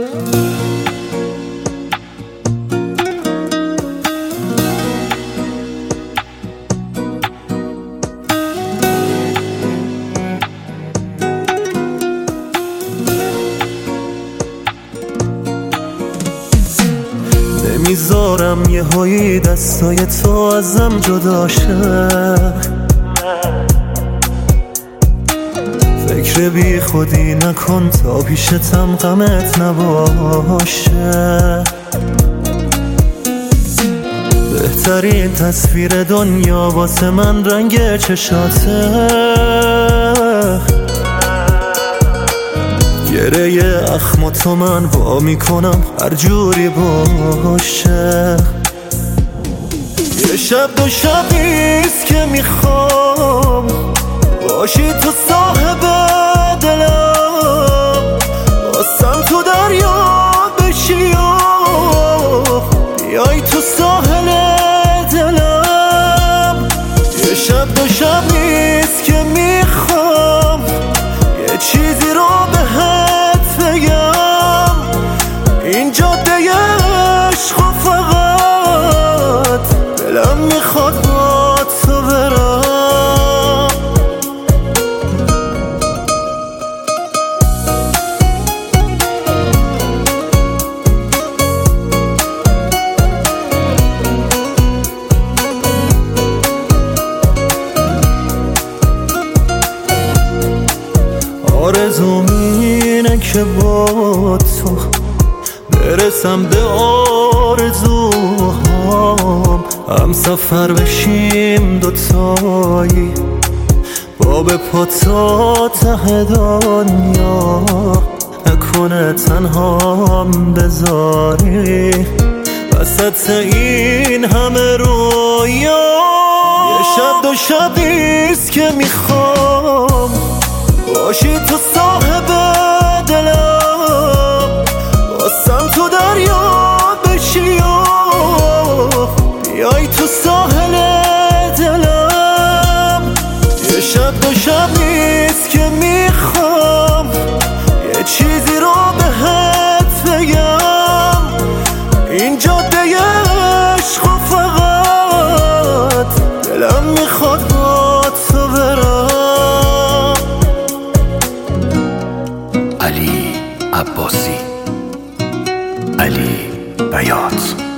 نمیذارم یه هایی دستای تو ازم جدا شه، فکر بی خودی نکن تا پیشتم غمت نباشه. بهترین تصویر دنیا واسه من رنگ چشاته، گره اخم تو من وا میکنم هر جوری باشه. یه شب دو شبیست که میخوام باشی تو صاحب دلم، واسم تو دریا بشی و بیای تو ساحل دلم. یه شب دو شبیست که میخوام یه چیزی رو بهت بگم، این جاده عشق و فقط دلم میخواد با تو برم. آرزوم اینه که با تو برسم به آرزوهام، هم سفر بشیم دوتایی با به پا تا ته دنیا، نکنه تنهام بذاری وسط این همه رویا. یه شب دو شبیست که میخوام باشی تو صاحب دلم، واسم تو دریا بشی و بیای تو ساحل دلم. یه شب دو شبیست که میخوام یه چیزی رو بهت بگم، این جاده عشق و فقط دلم میخواد با تو برم. علی عباسی، علی بیات.